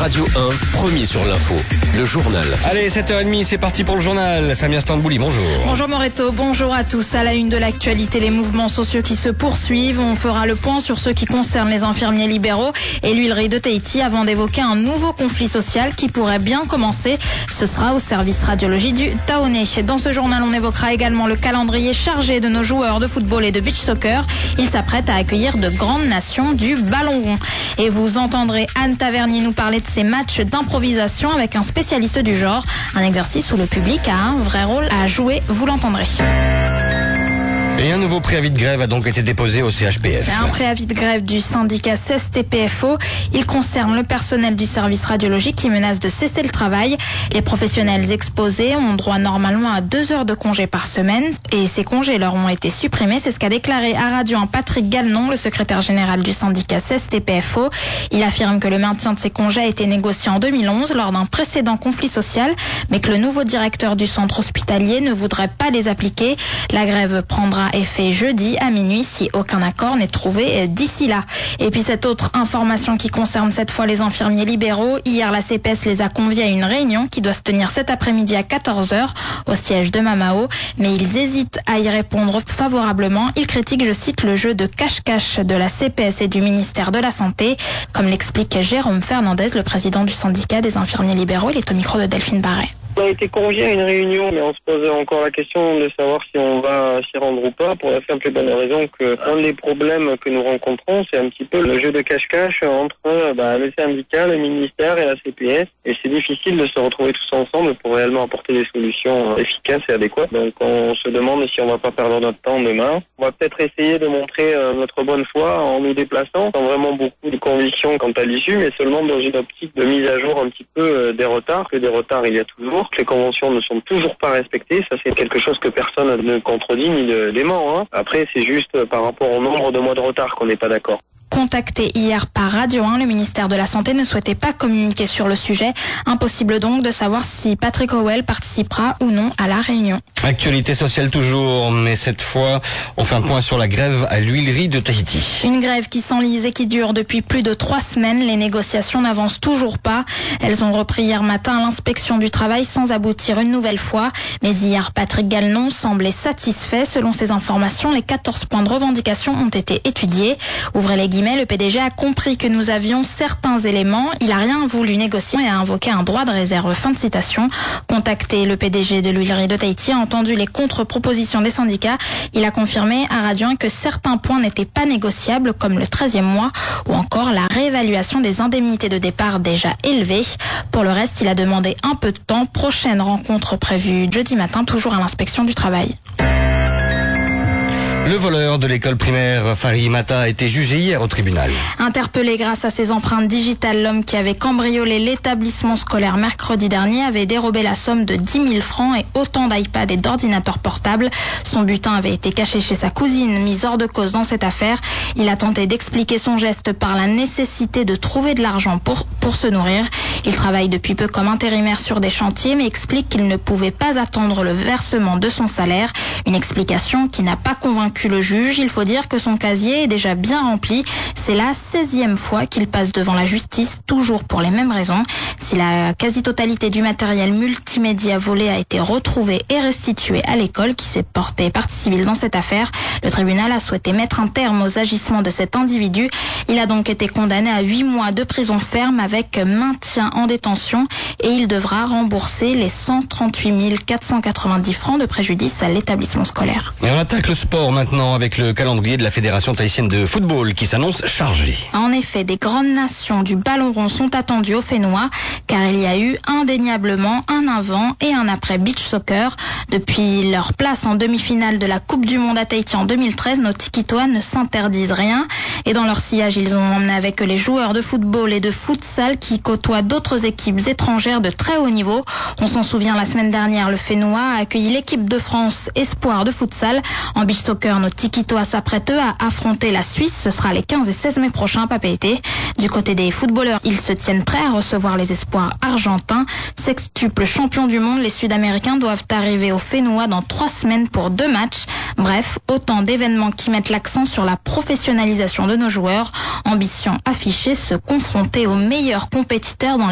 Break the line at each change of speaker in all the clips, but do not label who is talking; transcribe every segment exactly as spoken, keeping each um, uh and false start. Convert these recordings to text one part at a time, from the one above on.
Radio un, premier sur l'info. Le journal.
Allez, sept heures trente, c'est parti pour le journal. Samia Stambouli, bonjour.
Bonjour Moreto, bonjour à tous. À la une de l'actualité, les mouvements sociaux qui se poursuivent. On fera le point sur ceux qui concernent les infirmiers libéraux et l'huilerie de Tahiti avant d'évoquer un nouveau conflit social qui pourrait bien commencer. Ce sera au service radiologie du Taoné. Dans ce journal, on évoquera également le calendrier chargé de nos joueurs de football et de beach soccer. Ils s'apprêtent à accueillir de grandes nations du ballon rond. Et vous entendrez Anne Tavernier nous parler de ces matchs d'improvisation avec un spécialiste du genre. Un exercice où le public a un vrai rôle à jouer, vous l'entendrez.
Et un nouveau préavis de grève a donc été déposé au C H P F.
Un préavis de grève du syndicat C E S T P F O. Il concerne le personnel du service radiologique qui menace de cesser le travail. Les professionnels exposés ont droit normalement à deux heures de congé par semaine et ces congés leur ont été supprimés. C'est ce qu'a déclaré à Radio un Patrick Galnon, le secrétaire général du syndicat C E S T P F O. Il affirme que le maintien de ces congés a été négocié en deux mille onze lors d'un précédent conflit social, mais que le nouveau directeur du centre hospitalier ne voudrait pas les appliquer. La grève prendra effet jeudi à minuit si aucun accord n'est trouvé d'ici là. Et puis cette autre information qui concerne cette fois les infirmiers libéraux. Hier, la C P S les a conviés à une réunion qui doit se tenir cet après-midi à quatorze heures au siège de Mamao, mais ils hésitent à y répondre favorablement. Ils critiquent, je cite, le jeu de cache-cache de la C P S et du ministère de la Santé, comme l'explique Jérôme Fernandez, le président du syndicat des infirmiers libéraux. Il est au micro de Delphine Barret.
On a été convié à une réunion, mais on se pose encore la question de savoir si on va s'y rendre ou pas, pour la simple et bonne raison que un des problèmes que nous rencontrons, c'est un petit peu le jeu de cache-cache entre bah, le syndicat, le ministère et la C P S. Et c'est difficile de se retrouver tous ensemble pour réellement apporter des solutions efficaces et adéquates. Donc on se demande si on va pas perdre notre temps demain. On va peut-être essayer de montrer euh, notre bonne foi en nous déplaçant, sans vraiment beaucoup de convictions quant à l'issue, mais seulement dans une optique de mise à jour un petit peu euh, des retards, que des retards il y a toujours. Les conventions ne sont toujours pas respectées, ça c'est quelque chose que personne ne contredit ni ne dément. Hein. Après c'est juste par rapport au nombre de mois de retard qu'on n'est pas d'accord.
Contacté hier par Radio un, le ministère de la Santé ne souhaitait pas communiquer sur le sujet. Impossible donc de savoir si Patrick Howell participera ou non à la réunion.
Actualité sociale toujours, mais cette fois, on fait un point sur la grève à l'huilerie de Tahiti.
Une grève qui s'enlise et qui dure depuis plus de trois semaines. Les négociations n'avancent toujours pas. Elles ont repris hier matin à l'inspection du travail sans aboutir une nouvelle fois. Mais hier, Patrick Galnon semblait satisfait. Selon ses informations, les quatorze points de revendication ont été étudiés. Ouvrez les guillemets, le P D G a compris que nous avions certains éléments. Il a rien voulu négocier et a invoqué un droit de réserve. Fin de citation. Contacté, le P D G de l'huilerie de Tahiti a entendu les contre-propositions des syndicats. Il a confirmé à Radio un que certains points n'étaient pas négociables, comme le treizième mois ou encore la réévaluation des indemnités de départ déjà élevées. Pour le reste, il a demandé un peu de temps. Prochaine rencontre prévue jeudi matin, toujours à l'inspection du travail.
Le voleur de l'école primaire Fari Mata a été jugé hier au tribunal.
Interpellé grâce à ses empreintes digitales, l'homme qui avait cambriolé l'établissement scolaire mercredi dernier avait dérobé la somme de dix mille francs et autant d'iPads et d'ordinateurs portables. Son butin avait été caché chez sa cousine, mise hors de cause dans cette affaire. Il a tenté d'expliquer son geste par la nécessité de trouver de l'argent pour, pour se nourrir. Il travaille depuis peu comme intérimaire sur des chantiers, mais explique qu'il ne pouvait pas attendre le versement de son salaire. Une explication qui n'a pas convaincu le juge. Il faut dire que son casier est déjà bien rempli. C'est la seizième fois qu'il passe devant la justice, toujours pour les mêmes raisons. Si la quasi-totalité du matériel multimédia volé a été retrouvée et restituée à l'école qui s'est portée partie civile dans cette affaire, le tribunal a souhaité mettre un terme aux agissements de cet individu. Il a donc été condamné à huit mois de prison ferme avec maintien en détention et il devra rembourser les cent trente-huit mille quatre cent quatre-vingt-dix francs de préjudice à l'établissement scolaire.
Et on attaque le sport maintenant avec le calendrier de la Fédération tahitienne de football qui s'annonce chargé.
En effet, des grandes nations du ballon rond sont attendues au Fénois car il y a eu indéniablement un avant et un après beach soccer. Depuis leur place en demi-finale de la Coupe du Monde à Tahiti en deux mille treize, nos Tikitois ne s'interdisent rien et dans leur sillage, ils ont emmené avec eux les joueurs de football et de futsal qui côtoient d'autres équipes étrangères de très haut niveau. On s'en souvient, la semaine dernière, le Fénois a accueilli l'équipe de France espoir de futsal. En beach soccer, nos Tikitois s'apprêtent eux à affronter la Suisse. Ce sera les quinze et seize mai prochains, Papeete. Du côté des footballeurs, ils se tiennent prêts à recevoir les espoirs argentins. Sextuple champion du monde, les Sud-Américains doivent arriver au Fénois dans trois semaines pour deux matchs. Bref, autant d'événements qui mettent l'accent sur la professionnalisation de nos joueurs. Ambition affichée, se confronter aux meilleurs compétiteurs dans les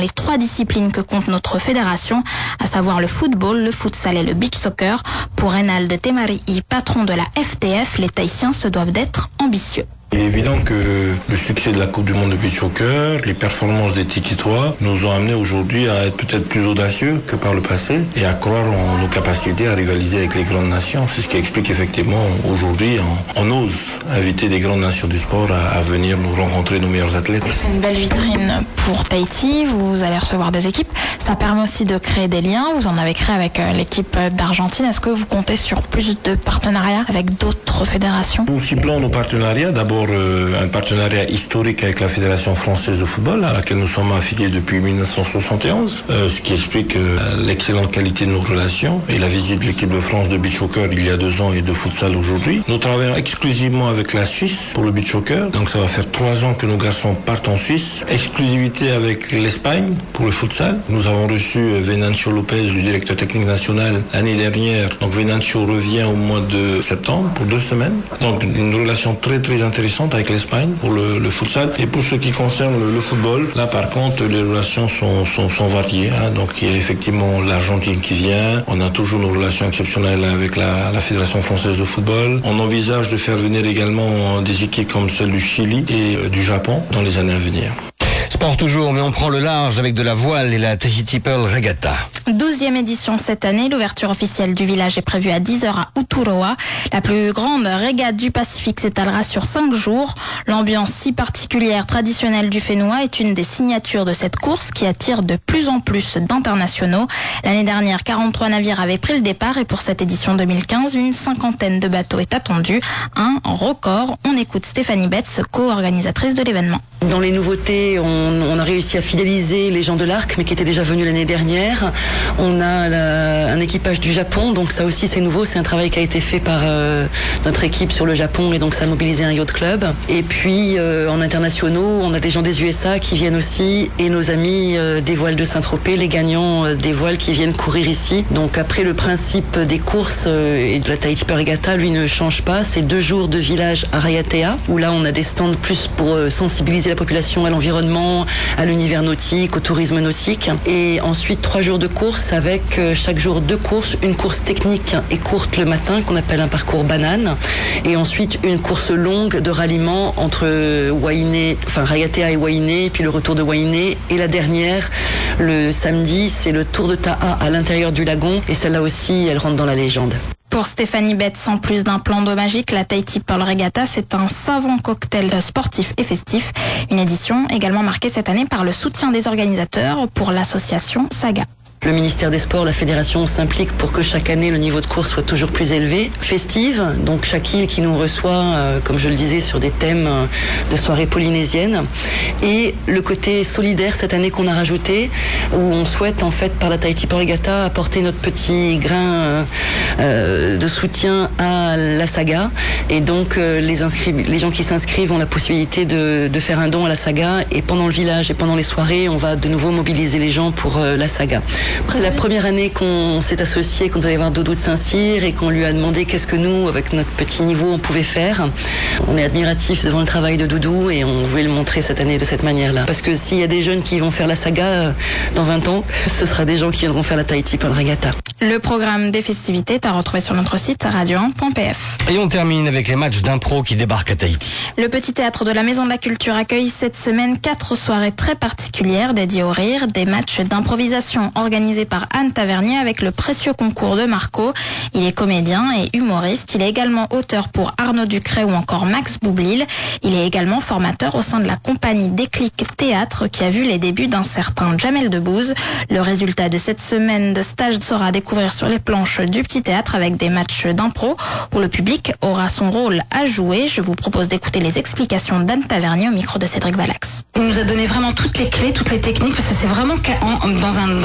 les trois disciplines que compte notre fédération, à savoir le football, le futsal et le beach soccer. Pour Reynald Temari, patron de la F T F, les Tahitiens se doivent d'être ambitieux.
Il est évident que le succès de la Coupe du Monde de beach soccer, les performances des Tikitois nous ont amenés aujourd'hui à être peut-être plus audacieux que par le passé et à croire en nos capacités à rivaliser avec les grandes nations. C'est ce qui explique effectivement aujourd'hui on, on ose inviter des grandes nations du sport à, à venir nous rencontrer nos meilleurs athlètes.
C'est une belle vitrine pour Tahiti, vous allez recevoir des équipes. Ça permet aussi de créer des liens, vous en avez créé avec l'équipe d'Argentine. Est-ce que vous comptez sur plus de partenariats avec d'autres fédérations?
Nous ciblons nos partenariats, d'abord un partenariat historique avec la Fédération française de football, à laquelle nous sommes affiliés depuis mille neuf cent soixante et onze, euh, ce qui explique euh, l'excellente qualité de nos relations et la visite de l'équipe de France de beach soccer il y a deux ans et de futsal aujourd'hui. Nous travaillons exclusivement avec la Suisse pour le beach soccer, donc ça va faire trois ans que nos garçons partent en Suisse. Exclusivité avec l'Espagne pour le futsal. Nous avons reçu Venancio Lopez, le directeur technique national, l'année dernière. Donc Venancio revient au mois de septembre pour deux semaines. Donc une relation très très intéressante avec l'Espagne pour le, le futsal. Et pour ce qui concerne le, le football, là par contre les relations sont, sont, sont variées. Hein. Donc il y a effectivement l'Argentine qui vient. On a toujours nos relations exceptionnelles avec la, la Fédération française de football. On envisage de faire venir également des équipes comme celle du Chili et euh, du Japon dans les années à venir.
Sport toujours, mais on prend le large avec de la voile et la Tahiti Pearl Regatta.
douzième édition cette année, l'ouverture officielle du village est prévue à dix heures à Uturoa. La plus grande régate du Pacifique s'étalera sur cinq jours. L'ambiance si particulière, traditionnelle du Fénois est une des signatures de cette course qui attire de plus en plus d'internationaux. L'année dernière, quarante-trois navires avaient pris le départ et pour cette édition deux mille quinze, une cinquantaine de bateaux est attendue. Un record. On écoute Stéphanie Betts, co-organisatrice de l'événement.
Dans les nouveautés, on On a réussi à fidéliser les gens de l'Arc, mais qui étaient déjà venus l'année dernière. On a la, un équipage du Japon, donc ça aussi c'est nouveau. C'est un travail qui a été fait par euh, notre équipe sur le Japon, et donc ça a mobilisé un yacht club. Et puis euh, en internationaux, on a des gens des U S A qui viennent aussi, et nos amis euh, des voiles de Saint-Tropez, les gagnants euh, des voiles qui viennent courir ici. Donc après, le principe des courses euh, et de la Tahiti Pearl Regatta, lui, ne change pas. C'est deux jours de village à Raiatea, où là on a des stands plus pour euh, sensibiliser la population à l'environnement, à l'univers nautique, au tourisme nautique. Et ensuite, trois jours de course avec euh, chaque jour deux courses. Une course technique et courte le matin qu'on appelle un parcours banane. Et ensuite, une course longue de ralliement entre Wainé, enfin Raiatea et Wainé, puis le retour de Wainé. Et la dernière, le samedi, c'est le tour de Taha à l'intérieur du lagon. Et celle-là aussi, elle rentre dans la légende.
Pour Stéphanie Betts, en plus d'un plan d'eau magique, la Tahiti Pearl Regatta, c'est un savant cocktail sportif et festif. Une édition également marquée cette année par le soutien des organisateurs pour l'association Saga.
Le ministère des Sports, la fédération s'implique pour que chaque année le niveau de course soit toujours plus élevé, festive. Donc chaque île qui nous reçoit, euh, comme je le disais, sur des thèmes euh, de soirées polynésiennes. Et le côté solidaire cette année qu'on a rajouté, où on souhaite en fait par la Tahiti Pearl Regatta apporter notre petit grain euh, de soutien à la saga. Et donc euh, les, inscrits, les gens qui s'inscrivent ont la possibilité de, de faire un don à la saga. Et pendant le village et pendant les soirées, on va de nouveau mobiliser les gens pour euh, la saga. C'est la première année qu'on s'est associé, qu'on devait avoir Doudou de Saint-Cyr et qu'on lui a demandé qu'est-ce que nous, avec notre petit niveau, on pouvait faire. On est admiratif devant le travail de Doudou et on voulait le montrer cette année de cette manière-là. Parce que s'il y a des jeunes qui vont faire la saga dans vingt ans, ce sera des gens qui viendront faire la Tahiti Pearl Regatta.
Le programme des festivités est à retrouver sur notre site radio un point p f.
Et on termine avec les matchs d'impro qui débarquent à Tahiti.
Le Petit Théâtre de la Maison de la Culture accueille cette semaine quatre soirées très particulières dédiées au rire, des matchs d'improvisation organisés par Anne Tavernier avec le précieux concours de Marco. Il est comédien et humoriste. Il est également auteur pour Arnaud Ducret ou encore Max Boublil. Il est également formateur au sein de la compagnie Déclic Théâtre qui a vu les débuts d'un certain Jamel Debbouze. Le résultat de cette semaine de stage sera à découvrir sur les planches du Petit Théâtre avec des matchs d'impro où le public aura son rôle à jouer. Je vous propose d'écouter les explications d'Anne Tavernier au micro de Cédric Valax.
Il nous a donné vraiment toutes les clés, toutes les techniques parce que c'est vraiment dans un, dans un cadre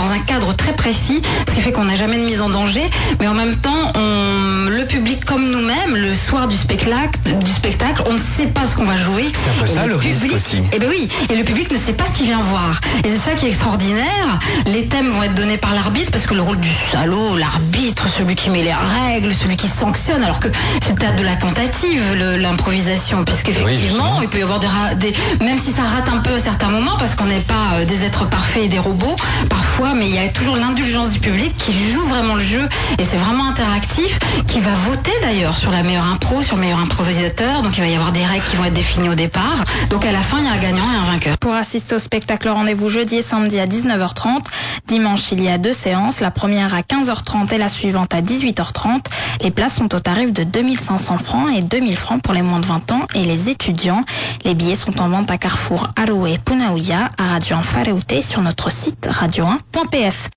cadre très précis, ce qui fait qu'on n'a jamais de mise en danger, mais en même temps, on, le public comme nous-mêmes, le soir du spectacle, du spectacle, on ne sait pas ce qu'on va jouer.
C'est un peu ça le, le
public,
risque aussi.
Eh ben oui, et le public ne sait pas ce qu'il vient voir. Et c'est ça qui est extraordinaire. Les thèmes vont être donnés par l'arbitre, parce que le rôle du salaud, l'arbitre, celui qui met les règles, celui qui sanctionne, alors que c'est de la tentative, le, l'improvisation, puisqu'effectivement, oui, il peut y avoir des, des, même si ça rate un peu à certains moments, parce qu'on n'est pas euh, des êtres parfaits et des robots, parfois, mais il y a toujours l'indulgence du public qui joue vraiment le jeu, et c'est vraiment interactif, qui va voter d'ailleurs sur la meilleure impro, sur le meilleur improvisateur, donc il va y avoir des règles qui vont être définies au départ, donc à la fin, il y a un gagnant et un vainqueur.
Pour assister au spectacle, rendez-vous jeudi et samedi à dix-neuf heures trente. Dimanche, il y a deux séances, la première à quinze heures trente et la suivante à dix-huit heures trente. Les places sont au tarif de deux mille cinq cents francs et deux mille francs pour les moins de vingt ans et les étudiants. Les billets sont en vente à Carrefour Aroué Punaouia, à Radio Anfareute sur notre site radio un point p f.